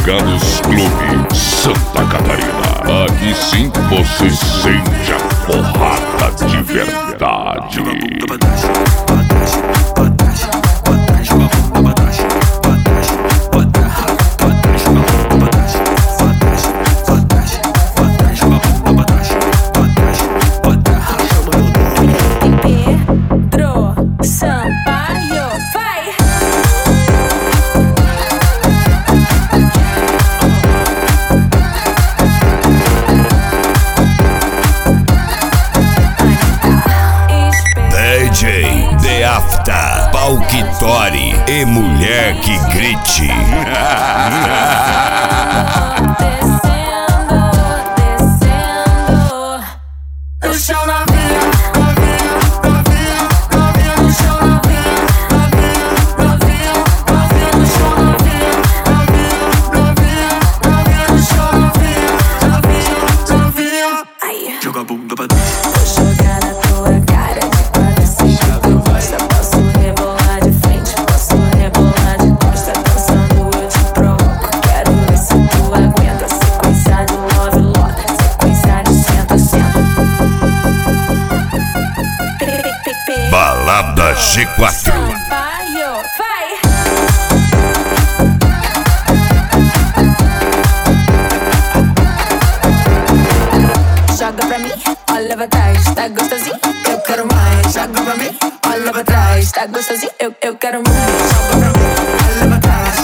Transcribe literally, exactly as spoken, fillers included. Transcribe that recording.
Americanos Clube, Santa Catarina. Aqui sim você sente a porrada de verdade. Pau que tore e mulher que grite. Descendo, descendo no chão na via, na via, na via, na via, no chão na via, na via, na via, na via, no chão na via, na via, na via, na via, no chão na via, na via, na via. Aí, joga a bunda pra trás. Vou jogar na tua cara de quatro assim que tu gosta. Posso rebolar de frente, posso rebolar de costa. Dançando eu te provoco, quero ver se tu aguenta. Sequência de love love, sequência de senta, senta. Balada G quatro. Sampaio, vai! Joga pra mim, olha pra trás, tá gostosinho, eu quero mais. Joga pra mim, olha pra trás, tá gostosinho, eu, eu quero mais. Joga pra mim, olha pra trás,